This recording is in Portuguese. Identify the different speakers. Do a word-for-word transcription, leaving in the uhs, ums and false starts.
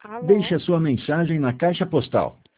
Speaker 1: Deixe
Speaker 2: Alô?
Speaker 1: a sua mensagem na caixa postal